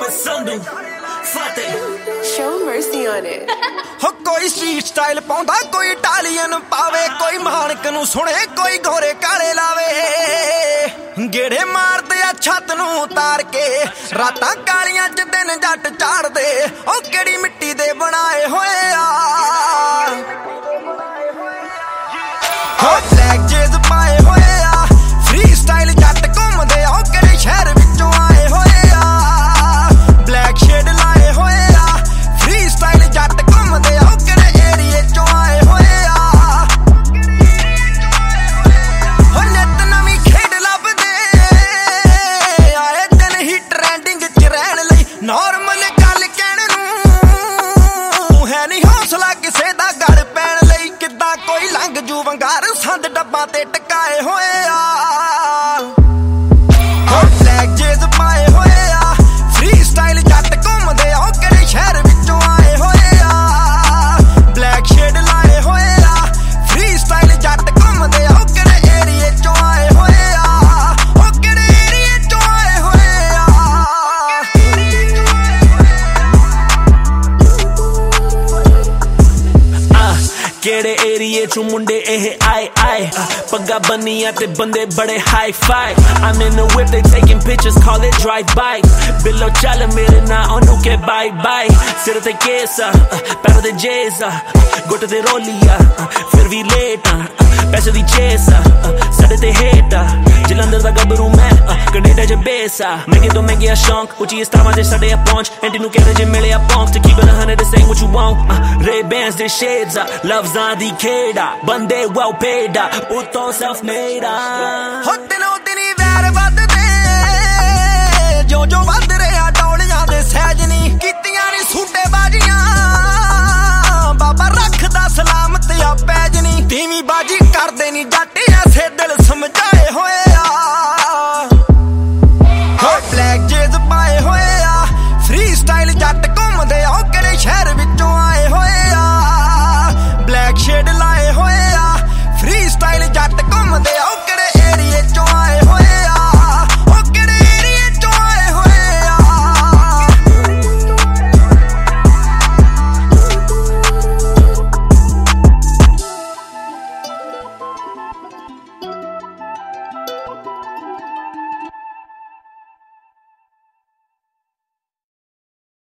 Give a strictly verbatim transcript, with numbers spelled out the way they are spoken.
Sandu, Fate. Show mercy on it. हो कोई street style पाउंदा कोई इटालियन पावे कोई मानक नु सुने कोई गोरे काले लावे गेड़े मारदे आ छत नु उतार के रातां कालियां च दिन जट चाड़दे ओ केड़ी मिट्टी दे बनाए होए आ हो ब्लैक जेज पाए होए आ फ्री स्टाइल जट घुमदे ओ केड़े शहर विचों आए होए आ ब्लैक शेड लाए होए आ फ्री स्टाइल जट घुमदे ओ केड़े एरिए चों आए होए आ हो नित नवीं खेड लभदे आए दिन ही ट्रेंडिंग च रहण लई नॉर्मल गल कहण नूं है नहीं हौसला किसे दा गल पैण लई किद्दां कोई लंघ जू वंगार संद डब्बा ते टकाए होए आ हो ब्लैक जेज पाए होए आ फ्री स्टाइल जट घुमदे ओ केड़े शहर विचों आए होए आ ब्लैक शेड लाए होए आ फ्री स्टाइल जट घुमदे ओ केड़े एरिए चों आए होए आ ओ केड़े एरिए चों आए होए आ केड़े एरिए चों मुंडे एह आए आए पग्गा बनिया ते बंदे बड़े hi fi I'm in the whip they taking pictures call it drive by बिल्लो चल मेरे ना ओनू के बाय बाय सिर ते केसा पैर ते जेसा गुट ते रोलिया फिर भी लेट पैसे दी चेसा साडे ते हेटा जलंधर दा गबरू मैं कनेडा च बेसा महंगे तो महंगे शौक उची स्टावां ते साडे आ पहुंच एंटी नु कहदे जे मिले आ पहुंच to keep it a hundred to say what you want uh, Ray Bans the shades uh, love's on the keda bande well paid uh, utto self made uh. हो दिनों